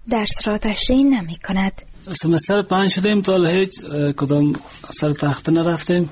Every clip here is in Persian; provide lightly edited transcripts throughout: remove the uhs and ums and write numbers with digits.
درس را تشریح نمی کند. سمستر 5 شدیم تا هیچ کدام سر تخت نرفتیم،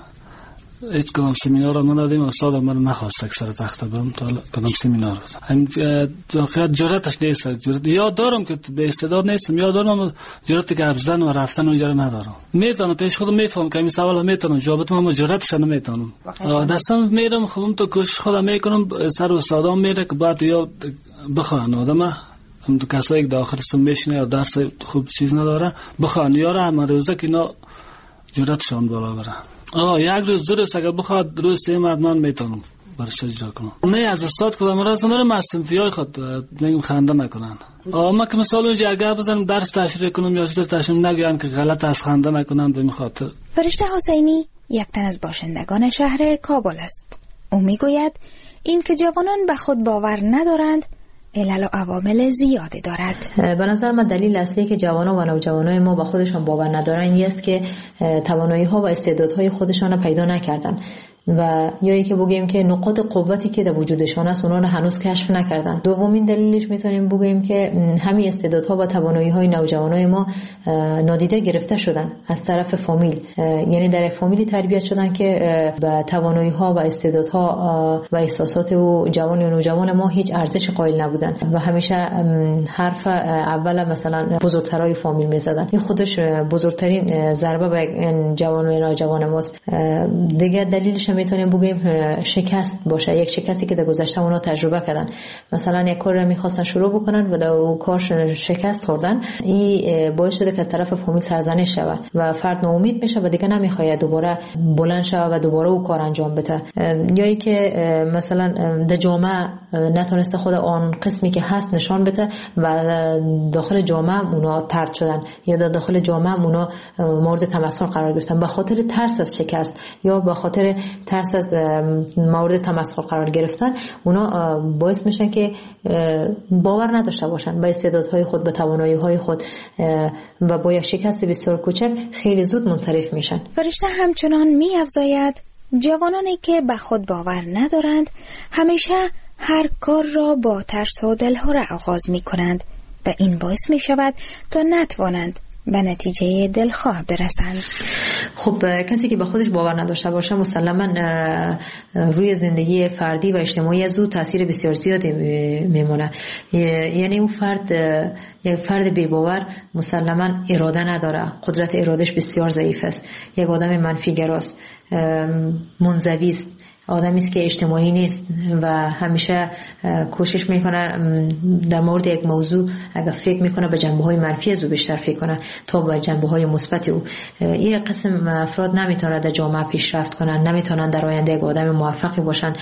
هیچ کدام سمینار را ندادیم. استاد ما نخواست که سر تخت برم تا کدام سمینار هم واقعا جرأتش نیست. یاد دارم که به استعداد نیستم، یاد دارم جرأتی که رفتن و رفتن اونجا ندارم. میتونم پیش خودم میفهم که این سوال میتونم جوابت اما جرأتش نمیتونم. دستم میرم خودم تو کوشش خودم میکنم، سر استادام میره که بعد یاد بخوان آدم هم تو کسایی که داخل سم میشینه یا درس خوب چیز نداره بخوان یاره هم روزه که اینا جرأتشان بالا بره. یک روز درست اگر بخواد روز سه من میتونم برش اجرا کنم. نه از استاد کدام راست ندارم، از صنفیای خود میگم خنده نکنن. ما که مثلا اونجا اگر بزنم درس تشریح کنم یا چیز تشریح نگم که غلط از خنده نکنم به این خاطر. فرشته حسینی یک تن از باشندگان شهر کابل است. او میگوید این که جوانان به خود باور ندارند علل و عوامل زیادی دارد. به نظر من دلیل اصلی که جوانان و نوجوانای ما با خودشان باور ندارن این است که توانایی‌ها و استعدادهای خودشان را پیدا نکردن و یا اینکه بگیم که نقاط قوتی که در وجودشان است اونا رو هنوز کشف نکردن. دومین دلیلش میتونیم بگیم که همین استعدادها و توانایی‌های نوجوانای ما نادیده گرفته شدن از طرف فامیل، یعنی در فامیلی تربیت شدن که به توانایی‌ها و استعدادها و احساسات و جوان و نوجوان ما هیچ ارزش قائل نبودن و همیشه حرف اول مثلا بزرگترای فامیل میزدن. این خودش بزرگترین ضربه به جوان و نوجوان ماست. دیگه دلیلش میتونیم بگیم شکست باشه، یک شکستی که در گذشته اونا تجربه کردن. مثلا یک کار رو میخواستن شروع بکنن و در اون کار شکست خوردن، این باعث شده که از طرف فامیل سرزنش شود و فرد ناامید میشه و دیگه نمیخواد دوباره بلند شه و دوباره اون کار انجام بده. یا اینکه مثلا در جامعه نتونسته خود آن قسمی که هست نشان بده و داخل جامعه اونا طرد شدن یا در داخل جامعه اونا مورد تمسخر قرار گرفتن به خاطر ترس از شکست یا به خاطر ترس از مورد تمسخر قرار گرفتن. اونا باعث میشن که باور نداشته باشن به استعدادهای خود، به توانایی‌های خود و با یک شکست بسیار کوچک خیلی زود منصرف میشن. فرشته همچنان می‌افزاید جوانانی که به خود باور ندارند همیشه هر کار را با ترس و دلهره آغاز می‌کنند و این باعث می‌شود تا نتوانند به نتیجه دلخواه برسند. خب کسی که به خودش باور نداشته باشه مسلماً روی زندگی فردی و اجتماعی از او تاثیر بسیار زیادی میمونه. یعنی اون فرد یک فرد بی باور مسلماً اراده نداره، قدرت ارادش بسیار ضعیف است، یک آدم منفی گراست، منزوی است، آدمی است که اجتماعی نیست و همیشه کوشش میکنه در مورد یک موضوع اگر فکر میکنه به جنبه‌های منفی از او بیشتر فکر کنه تا به جنبه‌های مثبت او. این قسم افراد نمیتونن در جامعه پیشرفت کنن، نمیتونن در آینده یک آدم موفقی باشن.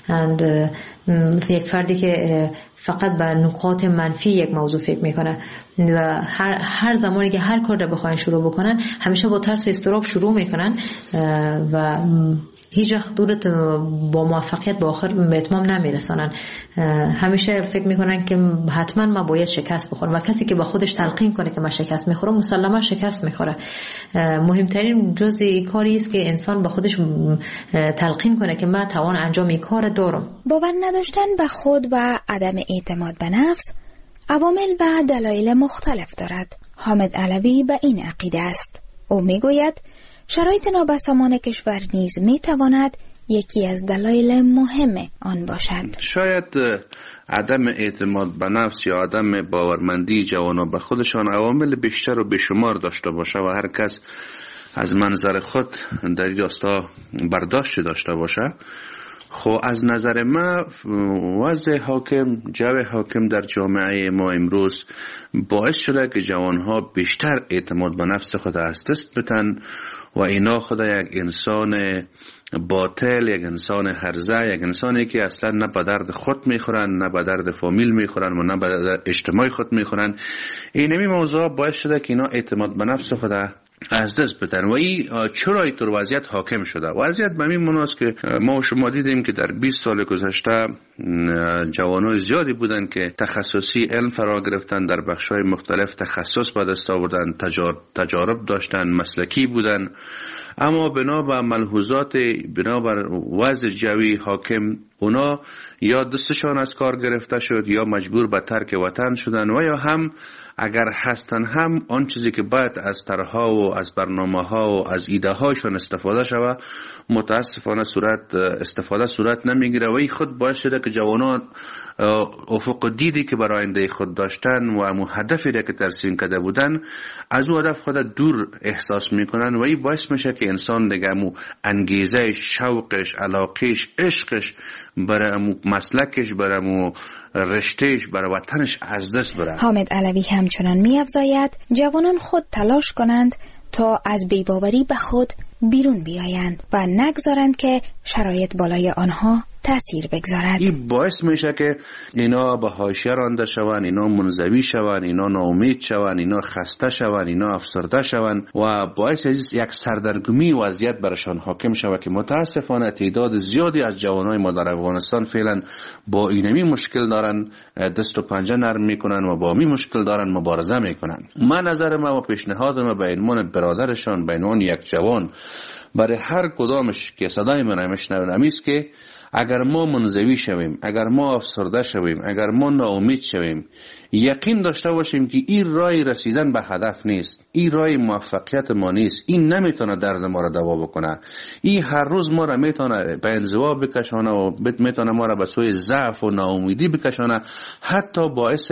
یک فردی که فقط به نکات منفی یک موضوع فکر میکنه و هر زمانی که هر کار رو بخواین شروع بکنن همیشه با ترس و اضطراب شروع میکنن و هیچ وقت دورت با موفقیت به آخر به اتمام نمیرسانن. همیشه فکر میکنن که حتما ما باید شکست بخورم و کسی که با خودش تلقین کنه که من شکست میخورم مسلما شکست میخوره. مهمترین جزء کاری است که انسان با خودش تلقین کنه که من توان انجام این کار دارم. باور نداشتن به خود و عدم اعتماد به نفس عوامل و دلایل مختلف دارد. حامد علوی به این عقیده است. او میگوید شرایط نابسامان کشور نیز میتواند یکی از دلایل مهم آن باشد. شاید عدم اعتماد به نفس یا عدم باورمندی جوانان به خودشان عوامل بیشتر و بیشمار داشته باشه و هر کس از منظر خود در این راستا برداشت داشته باشه. خب از نظر ما وضع حاکم، جو حاکم در جامعه ما امروز باعث شده که جوانها بیشتر اعتماد به نفس خود از دست بدن و اینا خود یک انسان باطل، یک انسان هرزه، یک انسانی که اصلا نه به درد خود میخورن، نه به درد فامیل میخورن و نه به درد اجتماع خود میخورن. اینمی موضوع باعث شده که اینا اعتماد به نفس خود از دست بدن و این چرا اینطور وضعیت حاکم شده؟ وضعیت به این مناست که ما و شما دیدیم که در 20 سال گذشته جوانای زیادی بودن که تخصصی علم فرا گرفتن، در بخش‌های مختلف تخصص به دست آوردن، تجارب داشتن، مسلکی بودن، اما بنا به ملحوظات، بنا بر وضع جوی حاکم اونا یا دستشان از کار گرفته شد یا مجبور به ترک وطن شدن و یا هم اگر هستن هم آن چیزی که باید از طرح‌ها و از برنامه‌ها و از ایده‌هاشون استفاده شود متاسفانه صورت نمیگیره و این خود باعث شده که جوانان افق دیدی که برای آینده خود داشتن و امو هدفی را که ترسیم کرده بودن از او هدف خود دور احساس میکنن و این باعث میشه که انسان دیگه امو انگیزه، شوقش، علاقش، عشقش برای امو مسلکش، برای امو رشتهش، برای وطنش از دست بره. حامد علوی همچنان می‌افزاید جوانان خود تلاش کنند تا از بی‌باوری به خود بیرون بیایند و نگذارند که شرایط بالای آنها تأثیر بگذارد. این باعث میشه که اینا به حاشیه رانده شوند، اینا منزوی شوند، اینا ناامید شوند، اینا خسته شوند، اینا افسرده شوند و باعث یک سردرگمی وضعیت برشان حاکم شود که متاسفانه تعداد زیادی از جوانای ما در افغانستان فعلا با اینمی مشکل دارن، دست و پنجه نرم میکنن و با می مشکل دارن مبارزه میکنن. من نظر ما و پیشنهاد ما به عنوان برادرشان، به عنوان یک جوان برای هر کدامش که صدای من میشنون است که اگر ما منزوی شویم، اگر ما افسرده شویم، اگر ما ناامید شویم، یقین داشته باشیم که این راه رسیدن به هدف نیست، این راه موفقیت ما نیست، این نمیتونه درد ما را دوا بکنه، این هر روز ما را میتونه به انزوا بکشانه و میتونه ما را به سوی ضعف و ناامیدی بکشانه، حتی باعث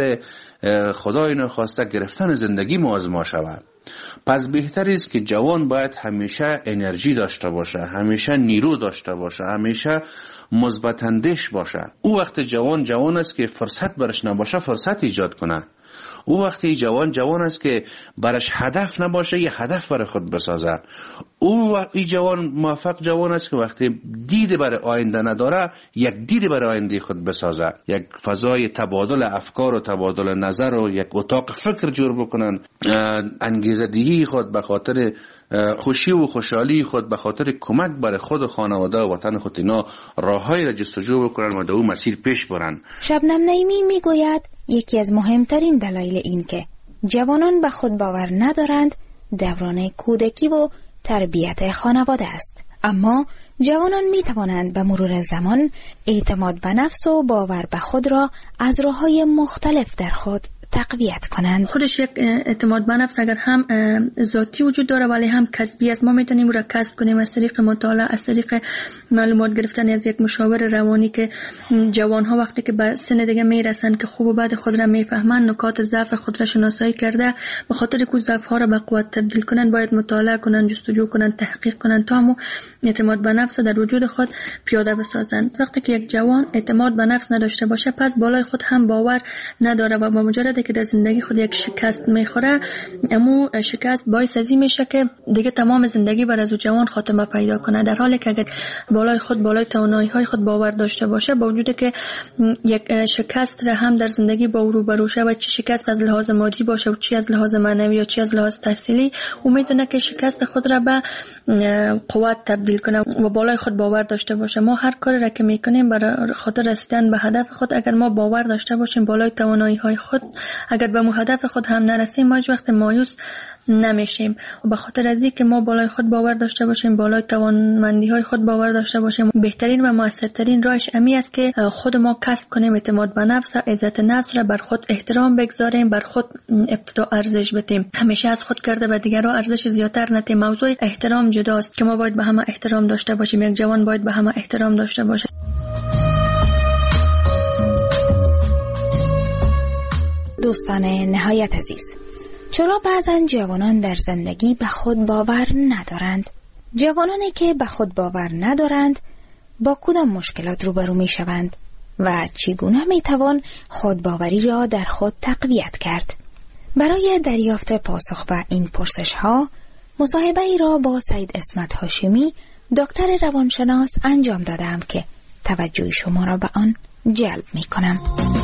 خدای نخواسته گرفتن زندگی ما از ما شود. پس بهتر است که جوان باید همیشه انرژی داشته باشه، همیشه نیرو داشته باشه، همیشه مثبت اندیش باشه. او وقت جوان است که فرصت برش نباشه فرصت ایجاد کنه. او وقتی جوان است که برش هدف نباشه یه هدف برای خود بسازه. او این موفق جوان است که وقتی دید برای آینده نداره یک دید برای آینده خود بسازه، یک فضای تبادل افکار و تبادل نظر و یک اتاق فکر جور بکنن، انگیزه دهی خود به خاطر خوشی و خوشحالی خود به خاطر کمک برای خود و خانواده و وطن خود اینا راههایی را جستجو بکنن و در اون مسیر پیش برن. شبنم نعیمی میگوید یکی از مهمترین دلایل این که جوانان به خود باور ندارند دوران کودکی و تربیت خانواده است. اما جوانان می توانند به مرور زمان اعتماد به نفس و باور به خود را از راه‌های مختلف در خود تقویت کنند. خودش یک اعتماد به نفس اگر هم ذاتی وجود داره ولی هم کسبی است. ما میتونیم را کسب کنیم از طریق مطالعه، از طریق معلومات گرفتن از یک مشاور روانی که جوان ها وقتی که به سن دیگه میرسن که خوب و بد خود را میفهمن، نکات ضعف خود را شناسایی کرده، به خاطر که ضعف ها را به قوت تبدیل کنن باید مطالعه کنن، جستجو کنن، تحقیق کنن تا همون اعتماد به نفس در وجود خود پیاده بسازن. وقتی که یک جوان اعتماد به نفس نداشته باشه پس بالای خود هم باور نداره و با مجرد که در زندگی خود یک شکست میخوره، امو شکست باعث ازی میشه که دیگه تمام زندگی بر از جوان خاتمه پیدا کنه. در حالی که اگر بالای توانایی های خود باور داشته باشه، با وجود که یک شکست را هم در زندگی با او روبرو شه و چه شکست از لحاظ مادی باشه و چی از لحاظ معنوی و چی از لحاظ تحصیلی، او میتونه که شکست خود را به قوت تبدیل کنه و بالای خود باور داشته باشه. ما هر کاری را که میکنیم برای خاطر رسیدن به هدف خود اگر ما باور داشته باشیم بالای توانایی های خود، اگر به هدف خود هم نرسیم ما هیچ وقت مایوس نمیشیم. و به خاطر از اینکه ما بالای خود باور داشته باشیم، بالای توانمندی های خود باور داشته باشیم، بهترین و موثرترین راهش امی است که خود ما کسب کنیم اعتماد به نفس، عزت نفس را، بر خود احترام بگذاریم، بر خود ابتدا ارزش بدیم، همیشه از خود کرده به دیگران ارزش زیاتر ندیم. موضوع احترام جداست که ما باید به همه احترام داشته باشیم، یک جوان باید به همه احترام داشته باشه. دوستان نهایت عزیز، چرا بعضن جوانان در زندگی به خود باور ندارند؟ جوانانی که به خود باور ندارند با کدام مشکلات روبرو می شوند و چگونه می توان خودباوری را در خود تقویت کرد؟ برای دریافت پاسخ به این پرسش ها مصاحبه ای را با سید اسمت هاشمی دکتر روانشناس انجام دادم که توجه شما را به آن جلب می کنم.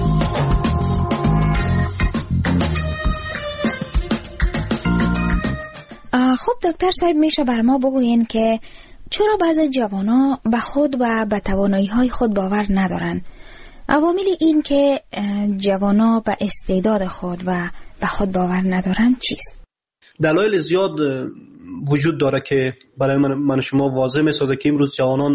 خب دکتر صاحب، میشه بر ما بگوین که چرا بعضی جوانا به خود و به توانایی‌های خود باور ندارن؟ عوامل این که جوانا به استعداد خود و به خود باور ندارن چیست؟ دلایل زیاد وجود داره که برای من شما واضح میسازه که امروز جوانان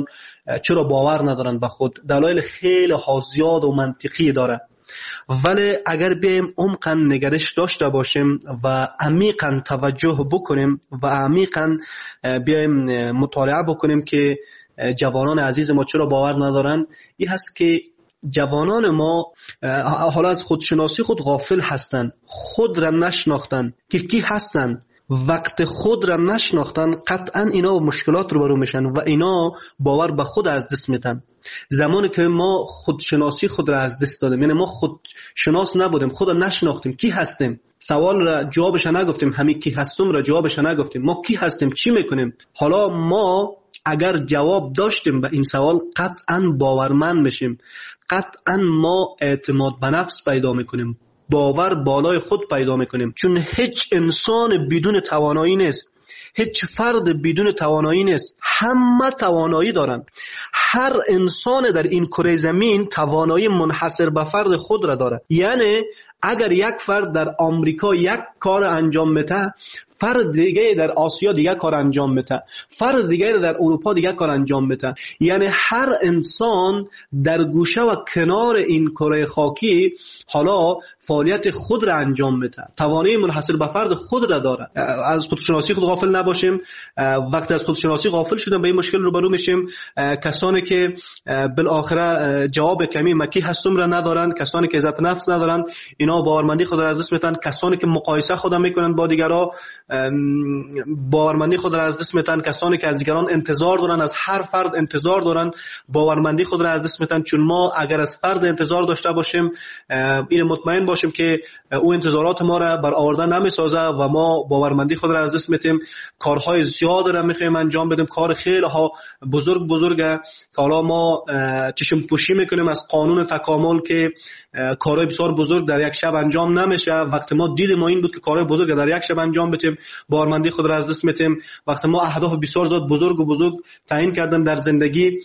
چرا باور ندارن به خود؟ دلایل خیلی زیاد و منطقی داره. ولی اگر بیایم عمقاً نگرش داشته باشیم و عمیقاً توجه بکنیم و عمیقاً بیایم مطالعه بکنیم که جوانان عزیز ما چرا باور ندارن، این هست که جوانان ما حالا از خودشناسی خود غافل هستند، خود را نشناختن که کی هستن. وقت خود را نشناختن قطعا اینا با مشکلات روبرو میشن و اینا باور به خود از دست میدن. زمانی که ما خودشناسی خود را از دست دادیم، یعنی ما خودشناس نبودیم، خود را نشناختیم، کی هستیم، سوال را جوابش نگفتیم، همین کی هستم را جوابش نگفتیم، ما کی هستیم، چی میکنیم. حالا ما اگر جواب داشتیم به این سوال قطعا باورمند بشیم، قطعا ما اعتماد به نفس پیدا میکنیم، باور بالای خود پیدا میکنیم. چون هیچ انسان بدون توانایی نیست، هیچ فرد بدون توانایی نیست، همه توانایی دارن. هر انسان در این کره زمین توانایی منحصر به فرد خود را داره. یعنی اگر یک فرد در آمریکا یک کار انجام میده، فرد دیگه در آسیا دیگه کار انجام میده، فرد دیگه در اروپا دیگه کار انجام میده. یعنی هر انسان در گوشه و کنار این کره خاکی حالا فعالیت خود را انجام میده، توانایی منحصر به فرد خود را داره. از خودشناسی خود غافل نباشیم. وقتی از خودشناسی غافل شدیم به این مشکل روبرو میشیم. کسانی که بالاخره جواب کمی مکی هستم را ندارن، کسانی که عزت نفس ندارن، اینا باورمندی خود را از دست میدن. کسانی که مقایسه خود میکنن با دیگران، باورمندی خود را از دست میدن. کسانی که از دیگران انتظار دارن، از هر فرد انتظار دارن، باورمندی خود را از دست میدن. چون ما اگر از فرد انتظار داشته باشیم، این مطمئن باشیم که او انتظارات ما را برآورده نمیسازه و ما باورمندی خود را از دست میدیم. کارهای زیاد را میخوایم انجام بدیم، کار خیلی ها بزرگه که حالا ما چشم پوشی میکنیم از قانون تکامل که کارهای بسیار بزرگ در یک شب انجام نمیشه. وقت ما دید ما این بود که کارهای بزرگ در یک شب انجام بدیم، باورمندی خود را از دست میدیم. وقت ما اهداف بسیار زیاد بزرگ تعیین کردیم در زندگی،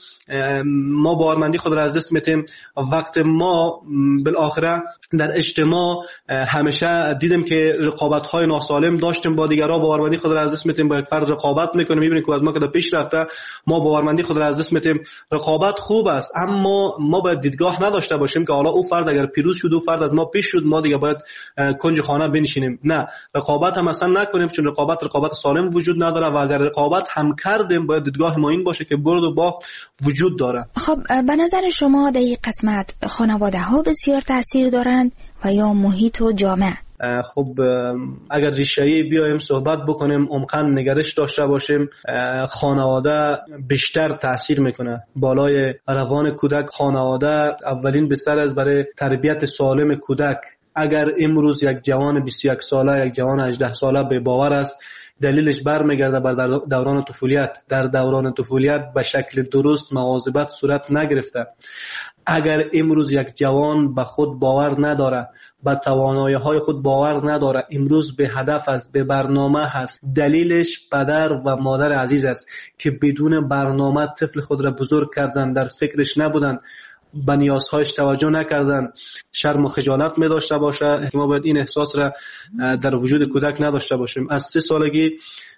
ما باورمندی خود را از دست میدیم. وقت ما بالاخره در اجتماع همیشه دیدیم که رقابت‌های ناسالم داشتیم با دیگران، باورمندی خود را از دست میدیم. با یک فرد رقابت میکنیم، میبینیم که از ما که پیش رفته، ما باورمندی خود را از دست میدیم. رقابت خوب است، اما ما باید دیدگاه نداشته باشیم که حالا او فرد اگر پیروز شد، او فرد از ما پیش شد، ما دیگه باید کنج خانه بنشینیم. نه، رقابت هم اصلا نکنیم، چون رقابت سالم وجود نداره و اگر رقابت هم کردیم باید دیدگاه ما این باشه که برد و باخت وجود داره. خب به نظر شما در این قسمت خانواده ها بسیار تاثیر دارند و یا محیط و جامعه؟ خب اگر ریشه‌ای بیایم صحبت بکنیم، عمقاً نگرش داشته باشیم، خانواده بیشتر تأثیر میکنه بالای روان کودک. خانواده اولین بستر است برای تربیت سالم کودک. اگر امروز یک جوان 21 ساله، یک جوان 18 ساله به باور است، دلیلش برمیگرده بر دوران طفولیت. در دوران طفولیت به شکل درست مواظبت صورت نگرفته. اگر امروز یک جوان به خود باور نداره، به توانایی‌های خود باور نداره، امروز به هدف است، به برنامه هست، دلیلش پدر و مادر عزیز است که بدون برنامه طفل خود را بزرگ کردن، در فکرش نبودن، به نیازهایش توجه نکردن، شرم و خجالت می داشته باشه. ما باید این احساس را در وجود کودک نداشته باشیم. از 3 سالگی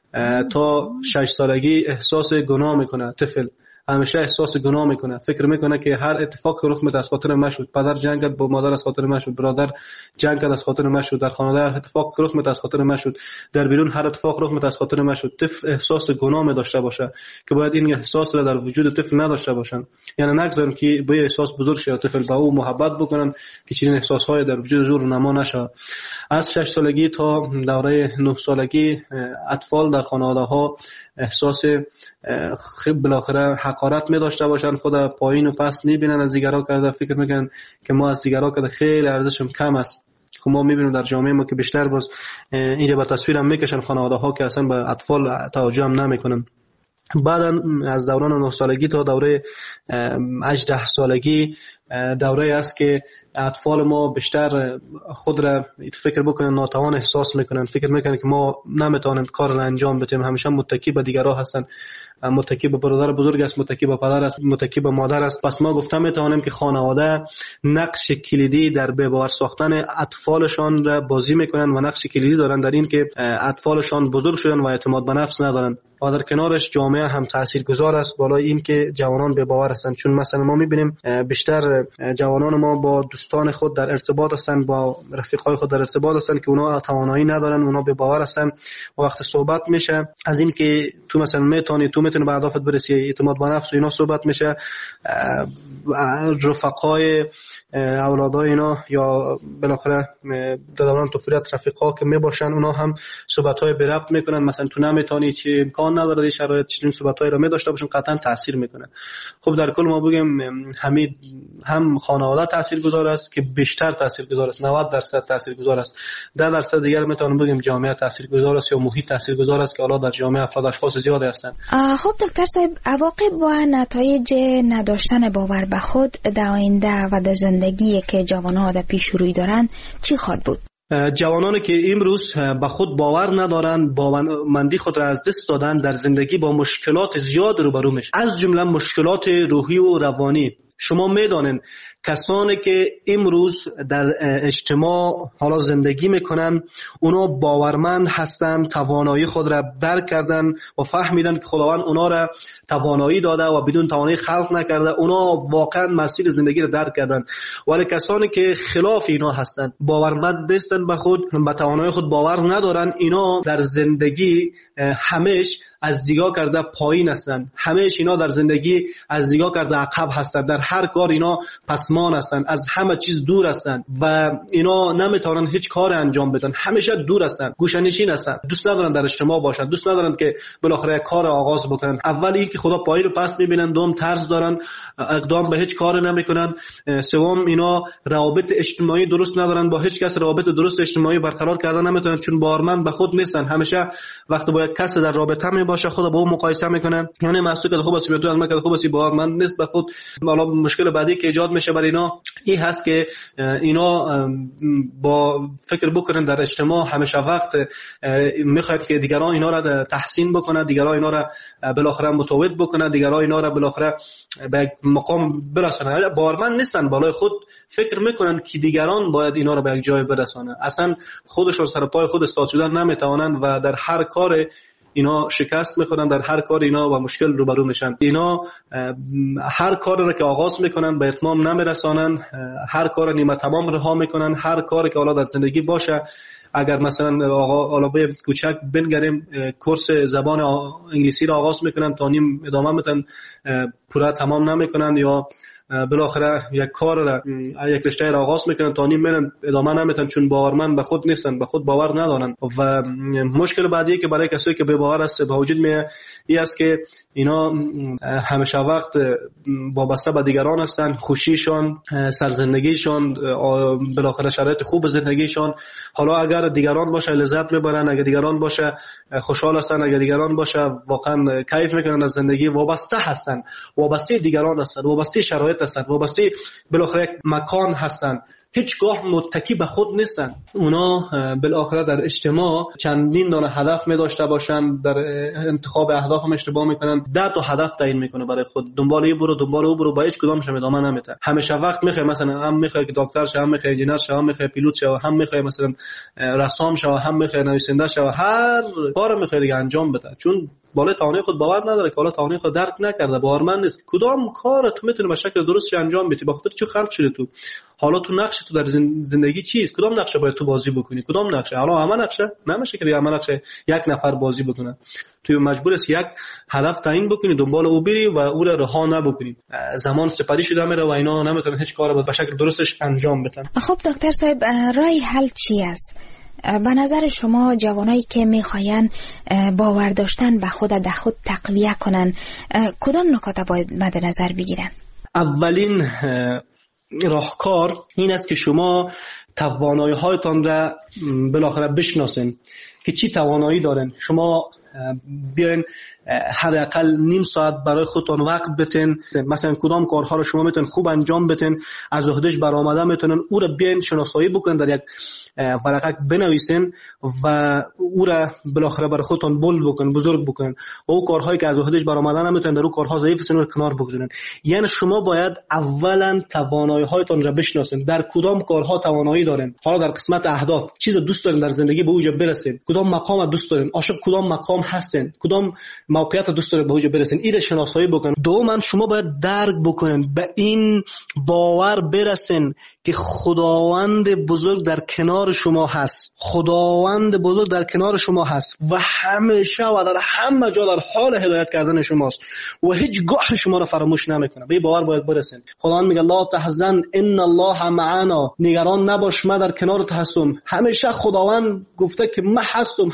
تا 6 سالگی احساس گناه میکنه طفل، همیشه احساس گناه میکنه، فکر میکنه که هر اتفاق که رخ میده از خاطر من شد، پدر جنگ کرد با مادر از خاطر من شد، برادر جنگ کرد از خاطر من شد، در خانواده هر اتفاق که رخ میده از خاطر من شد، در بیرون هر اتفاق رخ میده از خاطر من شد. طفل احساس گناه می داشته باشه که باید این احساس را در وجود طفل نداشته باشن. یعنی نگذاریم که به احساس بزرگ شه، طفل با او محبت بکنن که چنین احساسهای در وجود زور نما نشه. از 6 سالگی تا دوره 9 سالگی اطفال در خانواده ها احساس بالاخره حقارت می داشته باشن، خود پایین و پست می بینن، از دیگران کرده فکر میکنن که ما از دیگران کرده خیلی ارزشم کم است. خب ما میبینیم در جامعه ما که بیشتر باز اینجا به تصویر هم میکشن خانواده ها که اصلا به اطفال توجه هم نمیکنن. بعد از دوران 9 سالگی تا دوره 18 سالگی دوره است که اطفال ما بیشتر خود را فکر بکنن ناتوان احساس میکنن، فکر میکنن که ما نمیتونیم کار را انجام بدیم، همیشه متکی به دیگران هستن. متکی به برادر بزرگ است، متکی به پدر است، متکی به مادر است. پس ما گفتم میتوانیم که خانواده نقش کلیدی در به باور ساختن اطفالشان را بازی میکنن و نقش کلیدی دارن در این که اطفالشان بزرگ شدن و اعتماد به نفس ندارن. و در کنارش جامعه هم تاثیرگذار است بالای این که جوانان به باور هستند. چون مثلا ما میبینیم بیشتر جوانان ما با دوستان خود در ارتباط هستند، با رفیقای خود در ارتباط هستند که اونا توانایی ندارن، اونا به باور هستند. وقت صحبت میشه از این که تو مثلا میتونی به اهدافت برسی، اعتماد به نفس و اینا صحبت میشه، رفقای اولادای اینا یا بالاخره دوران طفولیت رفیقا که میباشن اونا هم صحبت‌های به ربط میکنن. مثلا تو نمیتونی، چه امکان نداره شرایط چنین صحبت‌هایی رو می‌داشته باشن، قطعا تاثیر میکنه. خب در کل ما بگیم هم خانواده تاثیرگذار است که بیشتر تاثیرگذار است، 90% تاثیرگذار است. 10% دیگر میتونیم بگیم جامعه تاثیرگذار است یا محیط تاثیرگذار است که حالا در جامعه افراد اشخاص زیاد هستند. خب دکتر صاحب، عواقب و نتایج نداشتن باور به خود در آینده و در زندگی که جوانان در پیش روی دارن چی خواهد بود؟ جوانانی که امروز به خود باور ندارن، باورمندی خود را از دست دادن، در زندگی با مشکلات زیاد روبرو میشن، از جمله مشکلات روحی و روانی. شما میدانین کسانی که امروز در اجتماع حالا زندگی میکنن اونا باورمند هستند، توانایی خود را درک کردن و فهمیدن که خداوند اونا را توانایی داده و بدون توانایی خلق نکرده. اونا واقعا مسیر زندگی را درک کردن. ولی کسانی که خلاف اینا هستند، باورمند نیستند به خود، به توانایی خود باور ندارن، اینا در زندگی همیشه از دیگاه کرده پایین هستند، همیشه اینا در زندگی از دیگاه کرده عقب هستند، در هر کار اینا پسمان هستند، از همه چیز دور هستند و اینا نمیتونن هیچ کار انجام بدن، همیشه دور هستند، گوشه‌نشین هستند، دوست ندارن در اجتماع باشن، دوست ندارن که بالاخره کار آغاز بکنن. اول اینکه خدا پای رو پس میبینن، دوم طرز دارن، اقدام به هیچ کار نمیکنن، سوم اینا روابط اجتماعی درست ندارن، با هیچ کس روابط درست اجتماعی برقرار کردن نمیتونن چون باورمند به خود نیستن. همیشه وقتی با یک کس در رابطه باشه خود با اون مقایسه میکنه، یعنی محسوب که خوب است میاد، من که خوب است باورمند نیست به خود. حالا مشکل بعدی که ایجاد میشه برای اینا این هست که اینا با فکر بکنن در اجتماع همیشه وقت میخواد که دیگران اینا را تحسین بکنه، دیگران اینا را بالاخره متوجه بکنه، دیگران اینا را بالاخره به مقام برسونه. باورمند نیستن، بالای خود فکر میکنن که دیگران باید اینا را به یک جای برسونه. اصلا خودشون سر پای خود استاد شدن نمیتوانن و در هر کار اینا شکست میخورن، در هر کار اینا با مشکل روبرو میشن. اینا هر کار را که آغاز میکنن به اتمام نمیرسانن، هر کار نیمه تمام رها میکنن. هر کاری که حالا در زندگی باشه، اگر مثلا حالا به کوچک بنگریم کورس زبان انگلیسی را آغاز میکنن تا نیم ادامه میدن، پورا تمام نمیکنن، یا بالاخره یک کار را یک رشته را آغاز میکنن تا نیم میرن ادامه نمیدن چون باورمند به خود نیستن، به خود باور ندارن. و مشکل بعدی که برای کسایی که به باور است به وجود میاد این است که اینا همیشه وقت وابسته به دیگران هستن، خوشیشان، سرزندگیشان، بالاخره شرایط خوب زندگیشان. حالا اگر دیگران باشه لذت میبرن، اگر دیگران باشه خوشحال هستن، اگر دیگران باشه واقعا کیف میکنن از زندگی. وابسته هستن، وابسته دیگران هستن، وابسته شرایط هستن، وابسته بالاخره مکان هستن، هیچگاه متکی به خود نیستن. اونا بالاخره در اجتماع چندین دانه هدف می داشته باشن، در انتخاب اهداف هم اشتباه میکنن، 10 تا هدف تعیین میکنه برای خود، دنبال این برو دنبال اون برو، با هیچ کدامش ادامه نمیده. همیشه وقت میخواد مثلا هم میخواد که دکتر شه، هم میخواد انجینر شه، هم میخواد پیلوت شه، هم میخواد مثلا رسام شه، هم میخواد نویسنده شه، هر کار میخواد انجام بده چون بالای توانایی خود باور نداره که حالا توانایی خود درک نکرده، باورمند نیست کدام کار تو میتونی به شکل درستش انجام بدی. به خاطر چی خلق شده تو؟ حالا تو نقش تو در زندگی چیست؟ کدام نقشه باید تو بازی بکنی؟ کدام نقشه؟ حالا همه نقشه نمیشه که همه نقشه یک نفر بازی بکنه. تو مجبور است یک هدف تعیین بکنی، دنبال او بری و او را رها نبکنی. زمان سپری شده میره و اینا نمیتونن هیچ کاری به شکل درستش انجام بدن. خب دکتر صاحب، راه حل چی است؟ به نظر شما جوانایی که میخواین باور داشتن به خود در خود تقویه کنن کدام نکات باید مد نظر بگیرن؟ اولین راهکار این است که شما توانایی هایتان را بالاخره بشناسین که چی توانایی دارن. شما بیاین حداقل نیم ساعت برای خودتون وقت بتین. مثلا کدام کارها رو شما میتونین خوب انجام بدین، از عهدهش برآمده میتونین او رو بیاین شناسایی بکنین، در یک ورقه بنویسین و او را بالاخره برای خودتون بلند بکنین، بزرگ بکنین. و او کارهایی که از عهدهش برآمده نمیتونین، در او کارها ضعیف هستین، رو کنار بگذارین. یعنی شما باید اولا توانایی هایتون را بشناسین، در کدام کارها توانایی دارین. حالا در قسمت اهداف چیز دوست دارین در زندگی به اوج برسین، کدام مقام دوست دارین، عاشق کدام مقام هستین، کدام موقعیت دوست دارین به اوج برسین، این شناسایی بکنین. دوما شما باید درک بکنین، به این باور برسین که خداوند بزرگ در کنار شما هست، خداوند بزرگ در کنار شما هست و همیشه و در همه جا در حال هدایت کردن شماست و هیچگاه شما را فراموش نمیکنه. به این باور باید برسین. خداوند میگه لا تحزن ان الله معنا، نگران نباش من در کنارت هستم. همیشه خداوند گفته که من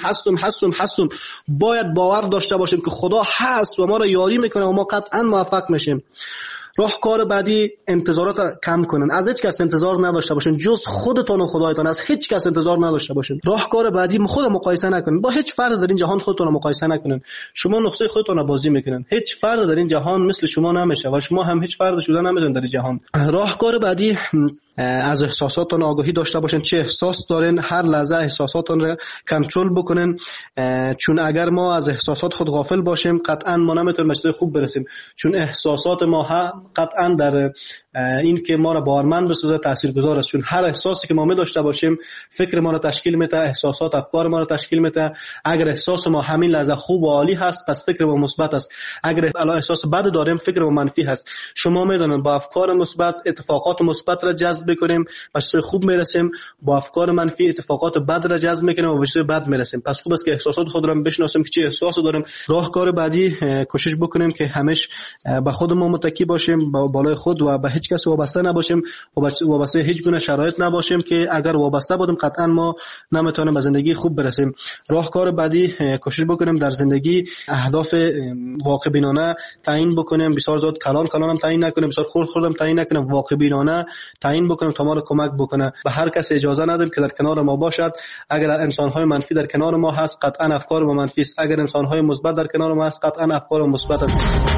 هستم. باید باور داشته باشیم که خدا هست و ما را یاری میکنه و ما قطعا موفق میشیم. راهکار بعدی انتظارات کم کنن، از هیچ کس انتظار نداشته باشین جز خودتون و خدایتان، از هیچ کس انتظار نداشته باشین. راهکار بعدی خود مقایسه نکنین، با هیچ فرد در این جهان خودتون مقایسه نکنین. شما نقطه خودتون رو بازی میکنین، هیچ فرد در این جهان مثل شما نمیشه و شما هم هیچ فرد شدن نمیتونین در این جهان. راهکار بعدی از احساساتتون آگاهی داشته باشین، چه احساس دارین هر لحظه احساساتتون رو کنترل بکنین، چون اگر ما از احساسات خود غافل باشیم قطعا ما نمیتونیم به خوب برسیم، چون احساسات ما قطعا در این که ما را باورمند بسازه تاثیرگذار است. چون هر احساسی که ما داشته باشیم فکر ما را تشکیل میده، احساسات افکار ما را تشکیل میده. اگر احساس ما همین لحظه خوب و عالی هست پس فکر ما مثبت است، اگر احساس بد داریم فکر ما منفی هست. شما میدونید با افکار مثبت اتفاقات مثبت را جذب کنیم به چیز خوب میرسیم، با افکار منفی اتفاقات بد را جذب میکنیم و به چیز بد میرسیم. پس خوب است که احساسات خود را بشناسیم که چه احساسی داریم. راهکار بعدی کوشش بکنیم که همیشه به خودمون متکی باشیم، با بالای خود و به هیچ کس وابسته نباشیم و وابسته هیچ گونه شرایط نباشیم که اگر وابسته بودیم قطعا ما نمیتونیم به زندگی خوب برسیم. راهکار بعدی کوشش بکنیم در زندگی اهداف واقع بینانه تعیین بکنیم، بسیار زیاد کلان هم تعیین نکنیم، بسیار خرد هم تعیین نکنیم، واقع بینانه تعیین بکنیم تا ما رو کمک بکنه. به هر کس اجازه ندیم که در کنار ما باشد. اگر انسان‌های منفی در کنار ما هست قطعا افکار ما منفی است، اگر انسان‌های مثبت در کنار ما هست قطعا افکار ما مثبت است.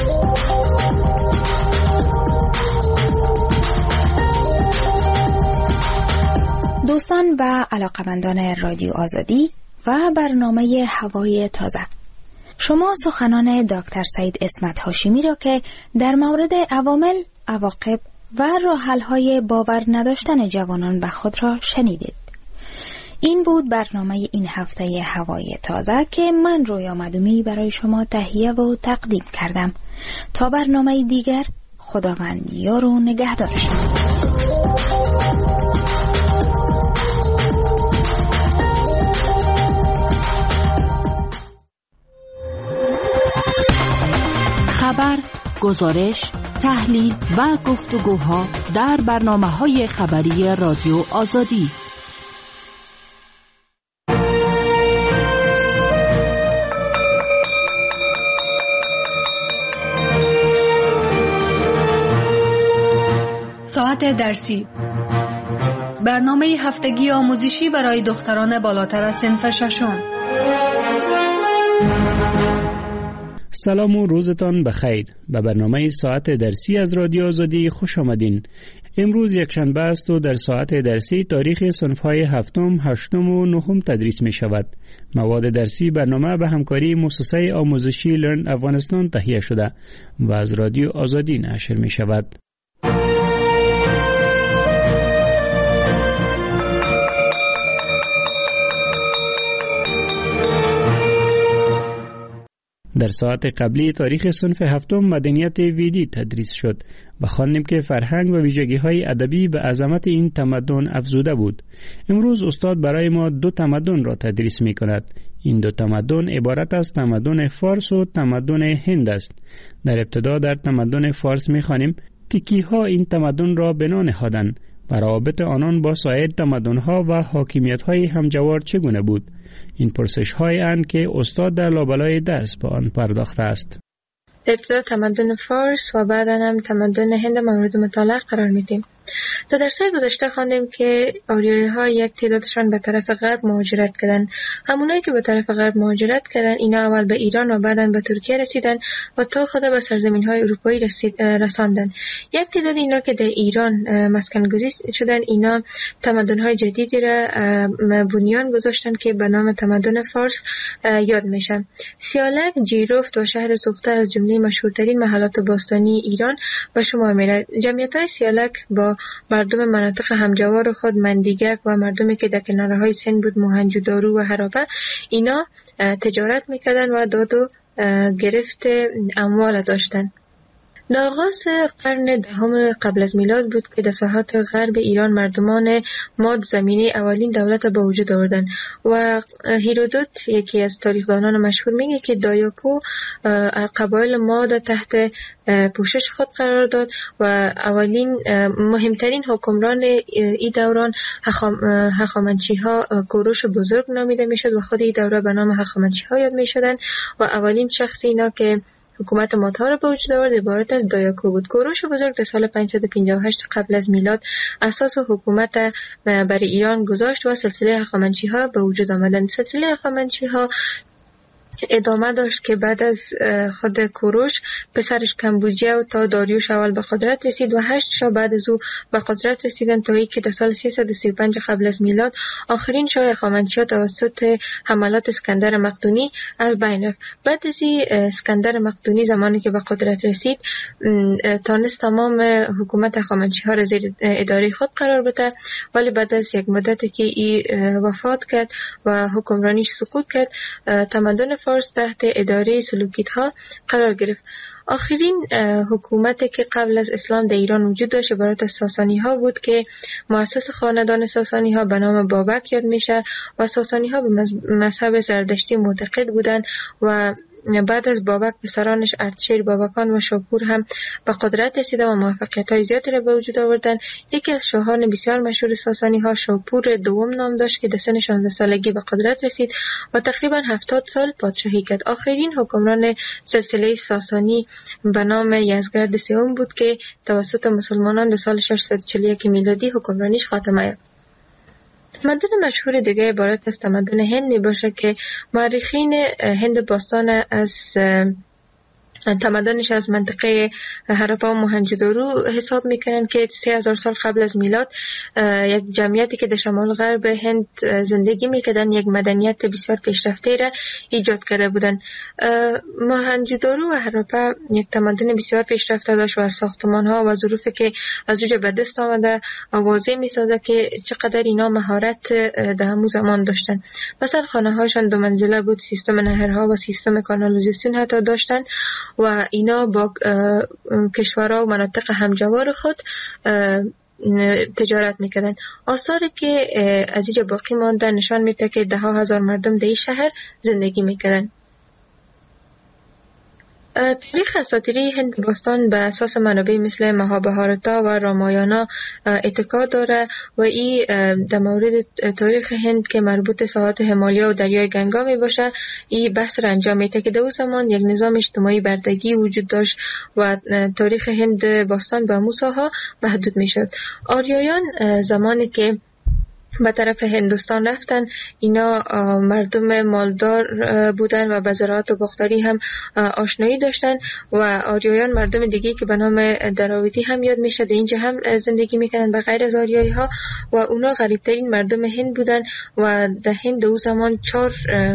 دوستان و علاقمندان رادیو آزادی و برنامه هوای تازه، شما سخنان دکتر سعید اسمت هاشمی را که در مورد عوامل، عواقب و راه‌حل‌های باور نداشتن جوانان به خود را شنیدید. این بود برنامه این هفته هوای تازه که من رویا مدومی برای شما تهیه و تقدیم کردم. تا برنامه دیگر، خداوند یار و نگهدار شما. خبر، گزارش، تحلیل و گفتگوها در برنامه‌های خبری رادیو آزادی. ساعت درسی، برنامه هفتگی آموزشی برای دختران بالاتر از صنف ششم. سلام و روزتان بخیر. به برنامه ساعت درسی از رادیو آزادی خوش آمدین. امروز یکشنبه است و در ساعت درسی تاریخ صنف‌های هفتم، هشتم و نهم تدریس می شود. مواد درسی برنامه به همکاری مؤسسه آموزشی لرن افغانستان تهیه شده و از رادیو آزادی نشر می شود. در ساعت قبلی تاریخ صنف هفتم مدنیت ویدی تدریس شد و خواندیم که فرهنگ و ویژگی‌های ادبی به عظمت این تمدن افزوده بود. امروز استاد برای ما دو تمدن را تدریس می‌کند. این دو تمدن عبارت از تمدن فارس و تمدن هند است. در ابتدا در تمدن فارس می‌خوانیم که کیها این تمدن را بنا نهادند و روابط آنان با سایر تمدن‌ها و حاکمیت‌های همجوار چگونه بود. این پرسش‌هایی اند که استاد در لابلای درس به آن پرداخته است. ابتدا تمدن فارس و بعدا هم تمدن هند مورد مطالعه قرار میدیم. در درس‌های گذشته خواندیم که آریایی‌ها یک تعدادشان به طرف غرب مهاجرت کردند. همونایی که به طرف غرب مهاجرت کردند اینا اول به ایران و بعداً به ترکیه رسیدند و تا خود به سرزمین‌های اروپایی رساندند. یک تعداد اینا که در ایران مسکن گزین شدند اینا تمدن‌های جدیدی را بنیان گذاشتند که به نام تمدن فارس یاد میشن. سیالک، جیرفت و شهر سوخته از جمله مشهورترین محلات باستانی ایران به شمار می‌رود. جمعیت‌های سیالک با مردم مناطق همجوار خود مندیگک و مردمی که در کناره‌های سند بود موهنجودارو و هرابه اینا تجارت می‌کردند و داد و گرفت اموال داشتند. در آغاز قرن دهم قبل از میلاد بود که در ساحات غرب ایران مردمان ماد زمینه اولین دولت به وجود آوردند و هیرودوت یکی از تاریخدانان مشهور میگه که دایاکو قبایل ماد تحت پوشش خود قرار داد و اولین مهمترین حکمران این دوران هخامنشی‌ها کوروش بزرگ نامیده میشد و خود این دوره به نام هخامنشی‌ها یاد میشدند و اولین شخصی اینا که حکومت مادها را به وجود آورد عبارت از دایاکو بود. کوروش بزرگ در سال 558 قبل از میلاد اساس حکومت برای ایران گذاشت و سلسله هخامنشی‌ها به وجود آمدند. سلسله هخامنشی‌ها ادامه داشت که بعد از خود کوروش پسرش کمبوجیه و تا داریوش اول به قدرت رسید و 8 شاه بعد از او به قدرت رسیدند تا اینکه در سال 335 قبل از میلاد آخرین شاه هخامنشی‌ها توسط حملات اسکندر مقدونی از بین رفت. بعد از اسکندر مقدونی زمانی که به قدرت رسید تانست تمام حکومت هخامنشی‌ها را زیر اداره خود قرار بده، ولی بعد از یک مدتی که وفات کرد و حکمرانیش سقوط کرد تمدن فارس تحت اداره سلوکیدها قرار گرفت. آخرین حکومتی که قبل از اسلام در ایران وجود داشت عبارت از ساسانی ها بود که مؤسس خاندان ساسانی ها به نام بابک یاد میشه و ساسانی ها به مذهب زردشتی معتقد بودند و بعد از بابک پسرانش اردشیر، بابکان و شاپور هم به قدرت رسیده و موفقیت‌های زیادی را به وجود آوردند. یکی از شاهان بسیار مشهور ساسانی‌ها شاپور دوم نام داشت که در سن 16 سالگی به قدرت رسید و تقریباً 70 سال پادشاهی کرد. آخرین حکمران سلسله ساسانی به نام یزدگرد سوم بود که توسط مسلمانان در سال 641 میلادی حکمرانیش خاتمه یافت. تمدن مشهور دیگه عبارت از تمدن هند می باشه که مورخین هند باستان از تمدنش از منطقه هراپا و موهنجودارو حساب میکنن که 3000 سال قبل از میلاد یک جمعیتی که در شمال غرب هند زندگی میکردن یک مدنیت بسیار پیشرفته را ایجاد کرده بودن. موهنجودارو و هراپا یک تمدن بسیار پیشرفته داشت و از ساختمان ها و ظروفی که از اوج به دست آمده واضح میسازه که چقدر اینا مهارت در همون زمان داشتن. مثلا خانه هاشان 2 منزله بود، سیستم نهرها و سیستم کانالیزاسیون حتی داشتن و اینا با کشورها و مناطق همجوار خود تجارت میکردن. آثاری که از اینجا باقی مانده نشان میده که 10,000 مردم در این شهر زندگی میکردن. تاریخ اساطیری هند باستان به اساس منابع مثل مهابهارتا و رامایانا اتکا داره و این در مورد تاریخ هند که مربوط ساحات همالیا و دریای گنگا می باشه این بحث را انجام میده که در اون زمان یک نظام اجتماعی بردگی وجود داشت و تاریخ هند باستان به موساها محدود میشد. آریایان زمانی که به طرف هندوستان رفتن اینا مردم مالدار بودن و به زراعت و باغداری هم آشنایی داشتن و آریایان مردم دیگه که به نام دراویدی هم یاد میشه اینجا هم زندگی میکنن به غیر از آریایی ها و اونا غریبترین مردم هند بودن و در هند اون زمان 4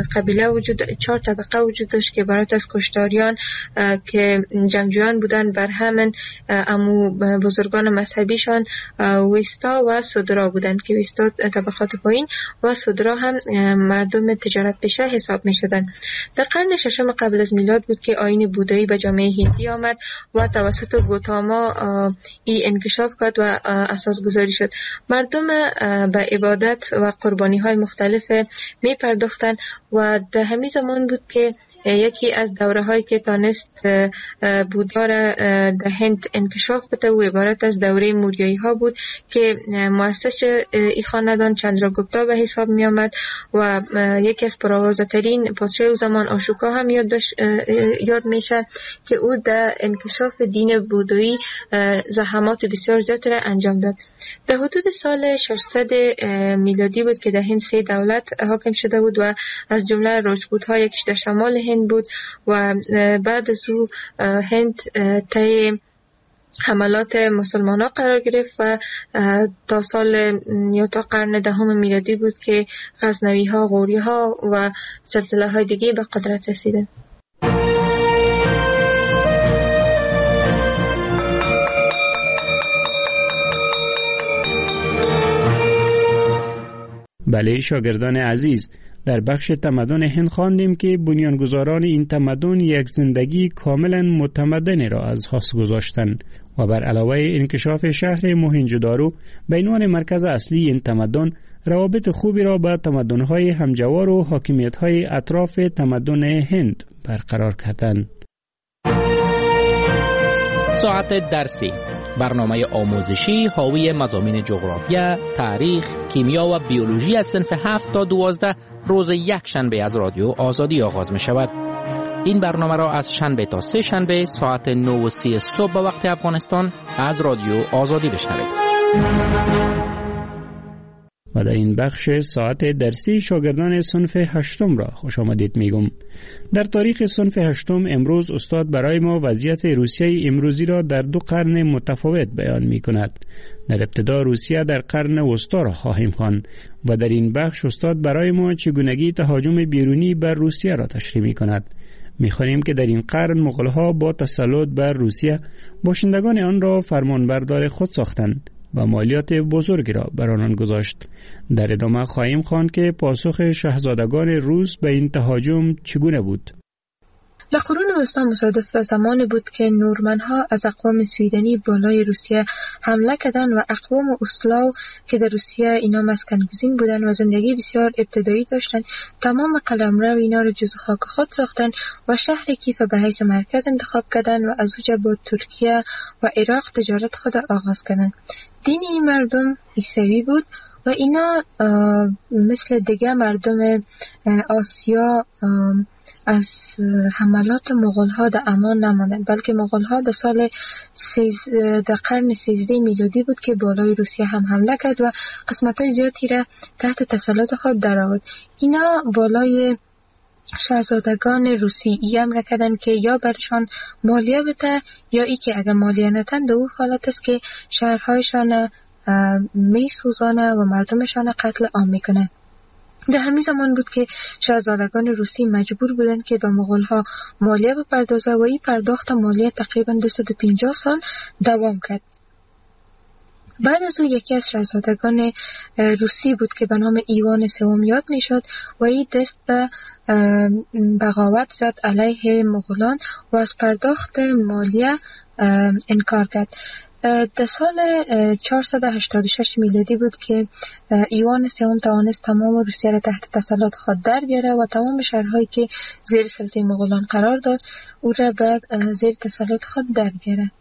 طبقه وجود داشت که عبارت از کشتاریان که جنگجویان بودن، برهمن، امو بزرگان مذهبیشان، ویستا و سودرا بودن که ویستا طبقات پایین و سودرا هم مردم تجارت پیشه حساب می شدن. در قرن 6 قبل از میلاد بود که آیین بودایی به جامعه هندی آمد و توسط گوتاما ای انکشاف کرد و اساس گذاری شد. مردم به عبادت و قربانی های مختلف می پرداختن و در همین زمان بود که یکی از دوره هایی که تانست بودار در هند انکشاف بده و عبارت از دوره موریایی ها بود که مؤسس این خاندان چندراگوپتا به حساب می آمد و یکی از پرآوازه‌ترین پادشاه او زمان اشوکا هم یاد میشه که او در انکشاف دین بودایی زحمات بسیار زیاد را انجام داد. در حدود سال 600 میلادی بود که در هند 3 دولت حاکم شده بود و از جمله راجپوت ها یکیش در شمال هند بود و بعد از او هند طی حملات مسلمان ها قرار گرفت و تا سال یا تا قرن 10 میلادی بود که غزنوی ها، غوری ها و سلسله های دیگه به قدرت رسیدند. بله شاگردان عزیز، در بخش تمدن هند خواندیم که بنیانگذاران این تمدن یک زندگی کاملا متمدن را از پس گذاشتند و بر علاوه انکشاف شهر موهنجودارو به عنوان مرکز اصلی این تمدن روابط خوبی را با تمدن‌های همجوار و حاکمیت‌های اطراف تمدن هند برقرار کردند. ساعت درسی، برنامه آموزشی حاوی مضامین جغرافیا، تاریخ، کیمیا و بیولوژی از صنف 7 تا 12 روز یک شنبه از رادیو آزادی آغاز می شود. این برنامه را از شنبه تا 3 شنبه ساعت 9:30 صبح به وقت افغانستان از رادیو آزادی بشنوید. و در این بخش ساعت درسی شاگردان صنف 8 را خوش آمدید میگم. در تاریخ صنف 8 امروز استاد برای ما وضعیت روسیه امروزی را در 2 قرن متفاوت بیان می کند. در ابتدا روسیه در قرن وسطا را خواهیم خواند و در این بخش استاد برای ما چگونگی تهاجم بیرونی بر روسیه را تشریح می کند. می‌خوانیم که در این قرن مغول‌ها با تسلط بر روسیه باشندگان آن را فرمانبردار خود ساختند و مالیات بزرگی را بر آنان گذاشت. در ادامه خواهیم خواند که پاسخ شاهزادگان روس به این تهاجم چگونه بود. در قرون وسطا مصادف به زمانی بود که نورمن‌ها از اقوام سویدنی بالای روسیه حمله کردند و اقوام اسلاو که در روسیه اینا مسکن‌گزین بودند و زندگی بسیار ابتدایی داشتند، تمام قلمرو اینا را جز خاک خود ساختند و شهر کیف به حیث مرکز انتخاب کردند و از اونجا با ترکیه و عراق تجارت خود آغاز کردند. دین این مردم عیسوی بود و اینا مثل دیگه مردم آسیا از حملات مغول‌ها در امان نماندند، بلکه مغول‌ها در قرن 13 میلادی بود که بالای روسیه هم حمله کرد و قسمت‌های زیادی را تحت تسلط خود درآورد. اینا بالای شاهزادگان روسی امر کردند که یا برشان مالیه بده یا ای که اگر مالیه ندن در اون حالت است که شهرهایشان می سوزانه و مردمشان قتل عام میکنه. در همین زمان بود که شاهزادگان روسی مجبور بودند که به مغول‌ها مالیه بپردازه و این پرداخت مالیه تقریبا 250 سال دوام کرد. بعد از او یکی از شاهزادگان روسی بود که به نام ایوان سوم یاد میشد و این دست به بغاوت زد علیه مغولان و از پرداخت مالیه انکار کرد. در سال 486 میلادی بود که ایوان سوم توانست تمام روسیه را تحت تسلط خود در بیاره و تمام شهرهایی که زیر سلطه مغولان قرار داد او را به زیر تسلط خود در بیاره.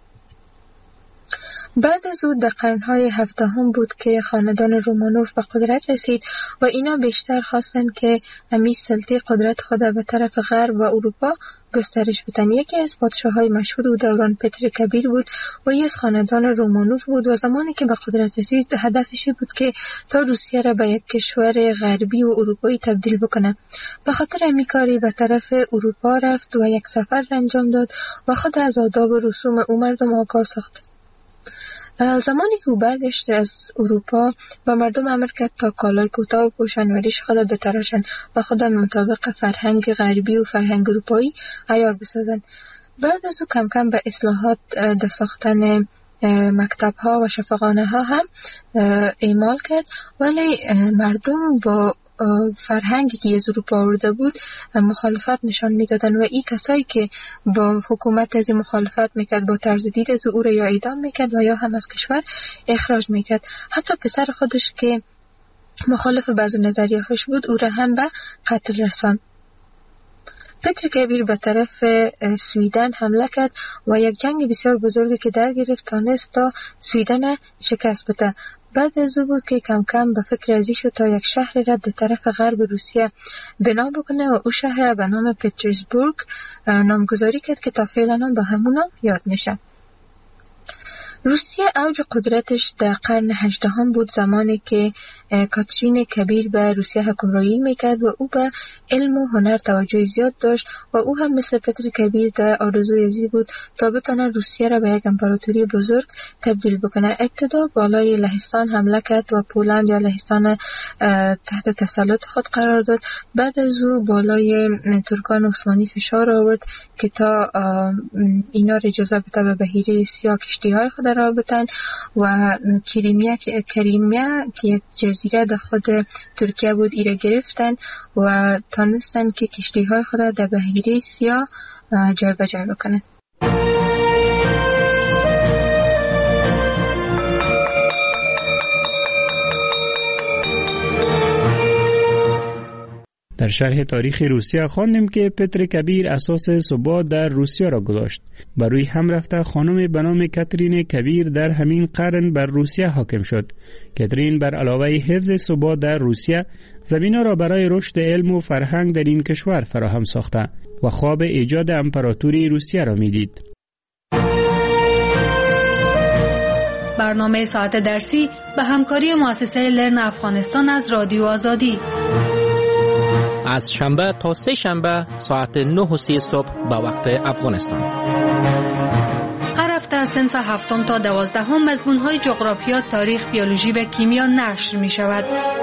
بعد از او در قرنهای 17 بود که خاندان رومانوف به قدرت رسید و اینا بیشتر خواستند که امی سلطه قدرت خود به طرف غرب و اروپا گسترش بدن. یکی از پادشاه‌های مشهور او دوران پتر کبیر بود و یکی از خاندان رومانوف بود و زمانی که به قدرت رسید هدفش بود که تا روسیه را به یک کشور غربی و اروپایی تبدیل بکنه. به خاطر همین کاری به طرف اروپا رفت و یک سفر انجام داد و خود از آداب و رسوم او مردم آگاه ساخت. زمانی که او برگشت از اروپا و مردم امر کرد تا کالای کوتاه بپوشند و ریش خود بتراشند و خود مطابق فرهنگ غربی و فرهنگ اروپایی عیار بسازند. بعد از او کم کم به اصلاحات در ساختن مکتب ها و شفاخانه ها هم اعمال کرد، ولی مردم با فرهنگی که از اروپا آورده بود مخالفت نشان میدادن و این کسایی که با حکومت از مخالفت میکرد با طرز دید از او را یا اعدام میکرد و یا هم از کشور اخراج میکرد. حتی پسر خودش که مخالف بعض نظریه‌هاش بود او را هم به قتل رساند. پتر کبیر به طرف سویدن حمله کرد و یک جنگ بسیار بزرگی که در گرفت تانست تا سویدن شکست بده. بعد از او بود که کم کم به فکر ازی شد تا یک شهر را در طرف غرب روسیه بنا بکنه و او شهر به نام پترزبورگ نامگذاری کرد که تا فعلا هم به همون نام یاد میشه. روسیه اوج قدرتش در قرن 18 بود، زمانی که کاترین کبیر به روسیه حکمرانی میکرد و او به علم و هنر توجه زیاد داشت و او هم مثل پتر کبیر در آرزوی ازی بود تا بتونه روسیه را به یک امپراتوری بزرگ تبدیل بکنه. ابتدا بالای لهستان حمله کرد و پولند یا لهستان تحت تسلط خود قرار داد. بعد از او بالای ترکان عثمانی فشار آورد که تا اینا را اجازه بده به بحیره سیاه کشتی‌های خود را بتن و کریمیا که یک جزیره در خود ترکیه بود ایره گرفتن و تانستن که کشتی‌های خود در بحیره سیاه جای به جای بکنه. در شرح تاریخ روسیه خواندیم که پتر کبیر اساس ثبات در روسیه را گذاشت. بر روی هم رفته خانم به نام کاترین کبیر در همین قرن بر روسیه حاکم شد. کاترین بر علاوه حفظ ثبات در روسیه زمینه را برای رشد علم و فرهنگ در این کشور فراهم ساخته و خواب ایجاد امپراتوری روسیه را میدید. برنامه ساعت درسی به همکاری مؤسسه لرن افغانستان از رادیو آزادی از شنبه تا سه شنبه ساعت 9:30 صبح به وقت افغانستان. هر هفته از صنف 7 تا 12 مضمون‌های جغرافیا، تاریخ، بیولوژی و کیمیا نشر می شود.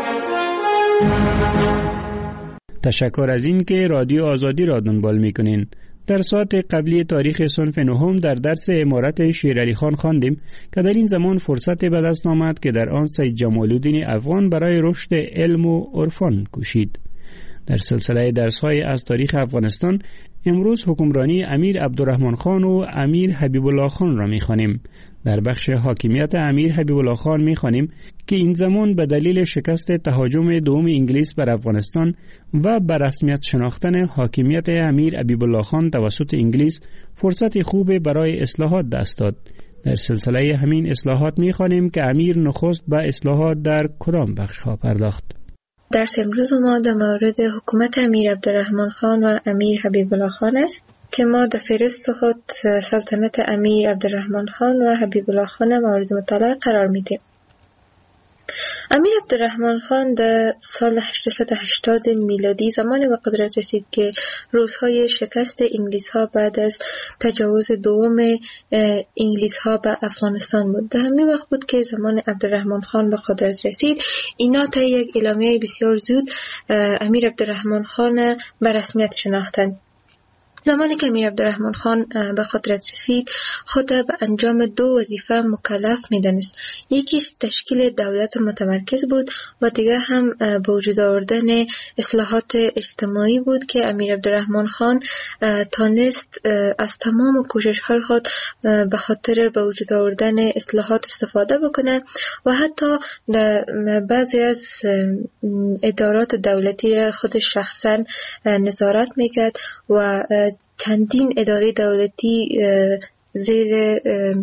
تشکر از این که رادیو آزادی را دنبال می کنین. در ساعت قبلی تاریخ صنف 9 در درس امارت شیرعلی خان خواندیم که در این زمان فرصت به دست آمد که در آن سید جمال الدین افغان برای رشد علم و عرفان کوشید. در سلسله درس‌های از تاریخ افغانستان امروز حکمرانی امیر عبدالرحمن خان و امیر حبیب الله خان را می‌خوانیم. در بخش حاکمیت امیر حبیب الله خان می‌خوانیم که این زمان به دلیل شکست تهاجم دوم انگلیس بر افغانستان و بر رسمیت شناختن حاکمیت امیر حبیب الله خان توسط انگلیس فرصت خوب برای اصلاحات دست داد. در سلسله همین اصلاحات می‌خوانیم که امیر نخست به اصلاحات در کدام بخش‌ها پرداخت. درس امروز ما در مورد حکومت امیر عبدالرحمن خان و امیر حبیب الله خان است که ما در فهرست خود سلطنت امیر عبدالرحمن خان و حبیب الله خان مورد مطالعه قرار میدیم. امیر عبدالرحمن خان در سال 880 میلادی زمانی به قدرت رسید که روزهای شکست انگلیس ها بعد از تجاوز دوم انگلیس ها به افغانستان بود. در همین وقت بود که زمان عبدالرحمن خان به قدرت رسید. اینا تا یک اعلامیه بسیار زود امیر عبدالرحمن خان به رسمیت شناختند. زمانی که امیر عبدالرحمن خان به قدرت رسید خود به انجام دو وظیفه مکلف می‌دانست. یکیش تشکیل دولت متمرکز بود و دیگر هم به وجود آوردن اصلاحات اجتماعی بود که امیر عبدالرحمن خان تانست از تمام کوشش‌های خود به خاطر به وجود آوردن اصلاحات استفاده بکنه و حتی در بعضی از ادارات دولتی خودش شخصا نظارت میکرد و چندین اداره دولتی زیر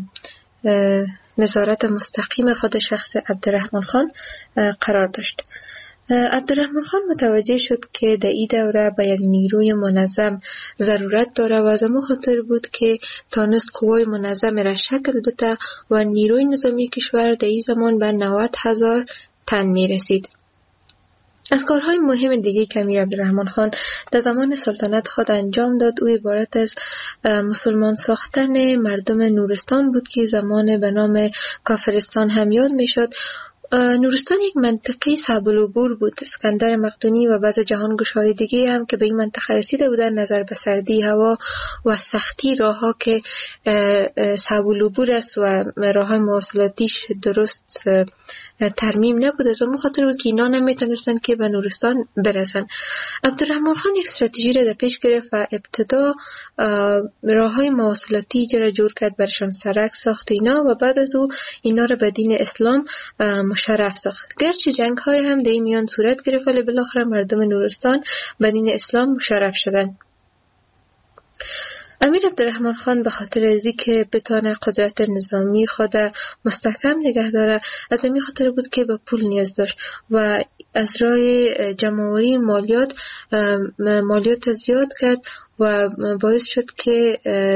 نظارت مستقیم خود شخص عبدالرحمن خان قرار داشت. عبدالرحمن خان متوجه شد که در این دوره به یک نیروی منظم ضرورت داره و از همون خاطر بود که تانست قوای منظم را شکل بده و نیروی نظامی کشور در این زمان به 90,000 تن می رسید. از کارهای مهم دیگه که امیر عبدالرحمن خان در زمان سلطنت خود انجام داد او عبارت از مسلمان ساختن مردم نورستان بود که زمان به نام کافرستان هم یاد می شد. نورستان یک منطقه صعب العبور بود. اسکندر مقدونی و بعض جهانگشای دیگه هم که به این منطقه رسیده بودن نظر به سردی هوا و سختی راهها که صعب العبور است و راههای مواصلاتیش درست ترمیم نبود، از اون خاطر بود که اینا نمیتونستن که به نورستان برسن. عبدالرحمن خان یک استراتژی را در پیش گرفت و ابتدا راههای مواصلاتی را جور کرد، برشان سرک ساخت اینا و بعد از او اینا را به دین اسلام مشرف ساخت. گرچه جنگ های هم در این میان صورت گرفت ولی بالاخره مردم نورستان به دین اسلام مشرف شدند. امیر عبدالرحمن خان به خاطر از اینکه بتانه قدرت نظامی خود مستحکم نگه داره، از این خاطر بود که به پول نیاز داشت و از راه جمع‌آوری مالیات زیاد کرد و باعث شد که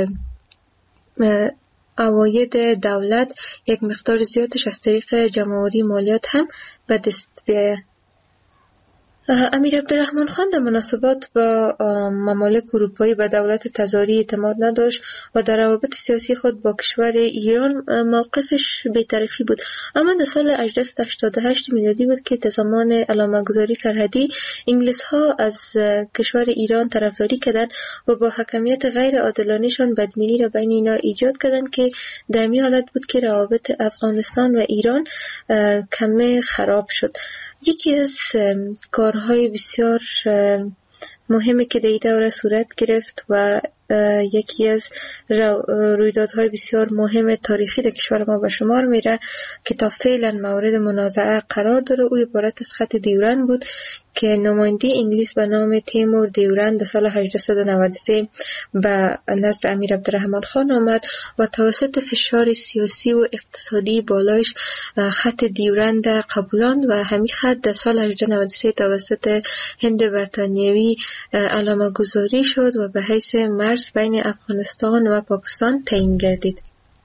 عواید دولت یک مقدار زیادش از طریق جمع‌آوری مالیات هم به دست بیاید. امیر عبدالرحمن خان در مناسبات با ممالک اروپایی به دولت تزاری اعتماد نداشت و در روابط سیاسی خود با کشور ایران موقفش بی‌طرفی بود. اما در سال 1888 میلادی بود که در زمان علامه‌گذاری سرحدی انگلیس ها از کشور ایران طرفداری کردند و با حکمیت غیر عادلانه‌شان بدبینی را بین اینا ایجاد کردند که در این حالت بود که روابط افغانستان و ایران کمی خراب شد. یکی از کارهای بسیار مهمی که در این دوره صورت گرفت و یکی از رویدادهای بسیار مهم تاریخی در کشور ما به شمار میره که تا فعلا مورد منازعه قرار داره، او عبارت از خط دیورند بود که نماینده انگلیس به نام تیمور دیورند در سال 1893 به نزد امیر عبدالرحمن خان آمد و توسط فشار سیاسی و اقتصادی بالایش خط دیورند قبولاند و همین خط در سال 1893 توسط هند بریتانیایی علامه گذاری شد و به حیث مرز بین افغانستان و پاکستان تعیین گردید.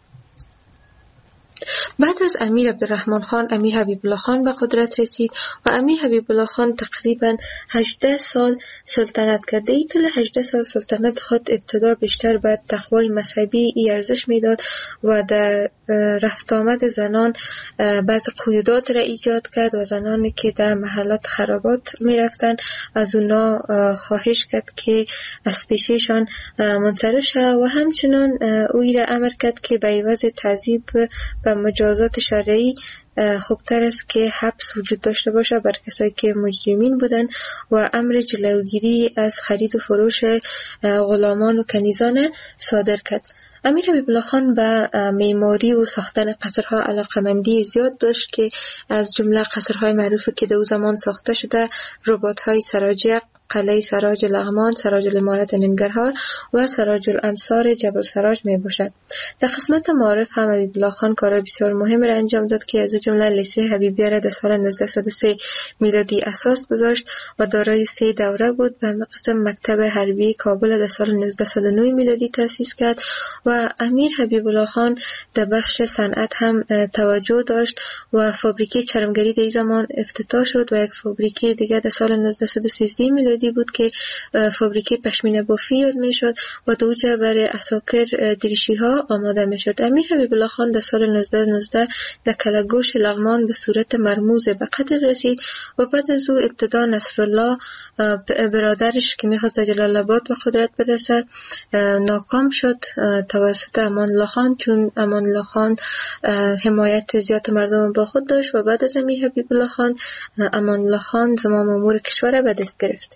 بعد از امیر عبدالرحمن خان امیر حبیب الله خان به قدرت رسید و امیر حبیب الله خان تقریبا 18 سال سلطنت کرد. در طول 18 سال سلطنت خود ابتدا بیشتر به تقوای مذهبی ارزش میداد و در رفت آمد زنان بعض قیودات را ایجاد کرد و زنانی که در محلات خرابات می رفتن از اونا خواهش کرد که از پیششان منصرف شد و همچنان اوی را امر کرد که به عوض تعذیب و مجازات شرعی خوبتر است که حبس وجود داشته باشه بر کسایی که مجرمین بودن و امر جلوگیری از خرید و فروش غلامان و کنیزان صادر کرد. امیر حبیب الله خان به معماری و ساختن قصرها علاقمندی زیاد داشت که از جمله قصرهای معروفی که در اون زمان ساخته شده رباط‌های سراجق، قلعه سراج لغمان، سراج الامارت ننگرهار و سراج الامصار جبل سراج می باشد. در قسمت معارف هم حبیب الله خان کار بسیار مهم را انجام داد که از جمله لیسه حبیبیه را در سال 1903 میلادی اساس گذاشت و دارای 3 دوره بود. به همین قسم مکتب حربی کابل در سال 1909 میلادی تأسیس کرد و امیر حبیب الله خان در بخش صنعت هم توجه داشت و فابریکه چرمگری در این زمان افتتاح شد و یک فابریکه دیگر در سال 1913 میلادی بود که فابریکه پشمینه بافی یاد می شد و دوجه برای عساکر دریشی ها آماده می شد. امیر حبیب الله خان در سال 1919 در کلگوش لغمان به صورت مرموز به قتل رسید و بعد از او ابتدا نصرالله برادرش که می خواست در جلال آباد به قدرت برسه ناکام شد توسط امان الله خان، چون امان الله خان حمایت زیاد مردم با خود داشت و بعد از امیر حبیب الله خان امان الله خان زمام امور کشور به دست گرفت.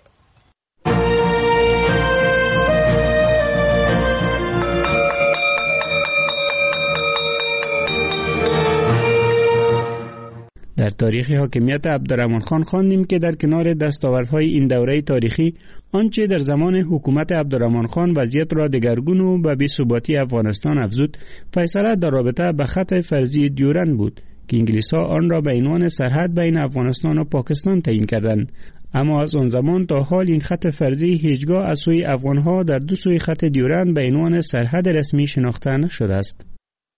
در تاریخ حاکمیت عبدالرحمن خان خواندیم که در کنار دستاوردهای این دوره تاریخی آنچه در زمان حکومت عبدالرحمن خان وضعیت را دگرگون و به بی‌ثباتی افغانستان افزود، فیصله در رابطه به خط فرضی دیورند بود که انگلیس‌ها آن را به عنوان سرحد بین افغانستان و پاکستان تعیین کردند. اما از آن زمان تا حال این خط فرضی هیچگاه از سوی افغان‌ها در دو سوی خط دیورند به عنوان سرحد رسمی شناخته نشده است.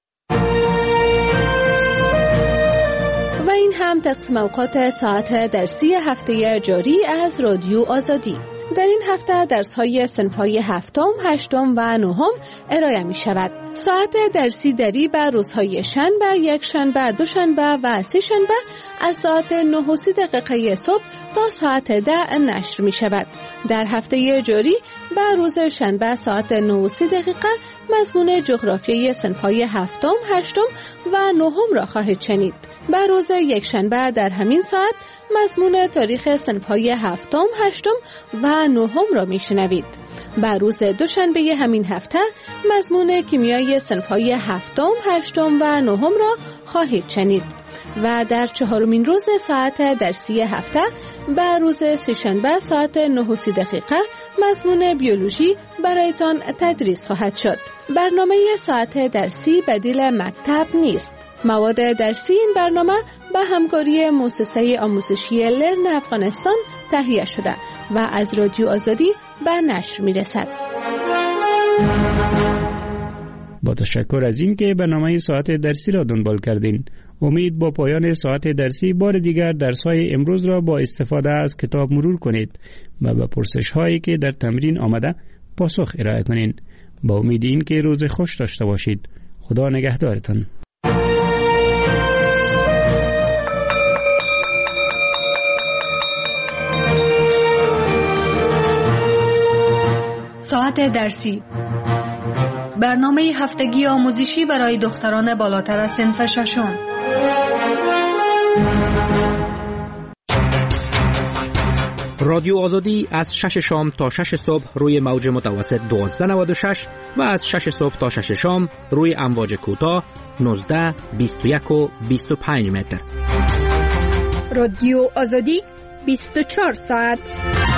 و این هم تقسیم اوقات ساعت درسی هفته جاری از رادیو آزادی. در این هفته درس‌های صنف‌های هفتم، هشتم و نهم ارائه می‌شود. ساعت درسی دری به روزهای شنبه، یکشنبه، دوشنبه و سه‌شنبه از ساعت 9:30 صبح تا ساعت 10 نشر می‌شود. در هفته جاری به روز شنبه ساعت 9:30 مضمون جغرافیای صنف‌های هفتم، هشتم و نهم را خواهید شنید. به روز یکشنبه در همین ساعت مضمون تاریخ صنف‌های هفتم، هشتم و نهم را میشنوید. بر روز دوشنبه همین هفته مضمون کیمیای صنف‌های هفتم، هشتم و نهم را خواهید شنید. و در 4مین روز ساعت درسی هفته به روز سه‌شنبه ساعت 9:30 مضمون بیولوژی برایتان تدریس خواهد شد. برنامه ساعت درسی بدیل مکتب نیست. مواد درسی این برنامه به همکاری مؤسسه آموزشی لرن افغانستان تهیه شده و از رادیو آزادی به نشر می‌رسد. با تشکر از این که برنامه ساعت درسی را دنبال کردین. امید با پایان ساعت درسی بار دیگر درس‌های امروز را با استفاده از کتاب مرور کنید و به پرسش‌هایی که در تمرین آمده پاسخ ارائه کنین. با امید این که روز خوش داشته باشید. خدا نگهدارتان. ساعت درسی، برنامه هفتگی آموزشی برای دختران بالاتر از صنف ششم. رادیو آزادی از 6 شام تا 6 صبح روی موج متوسط 1296 و از 6 صبح تا 6 شام روی امواج کوتاه 19، 21 و 25 متر. رادیو آزادی 24 ساعت.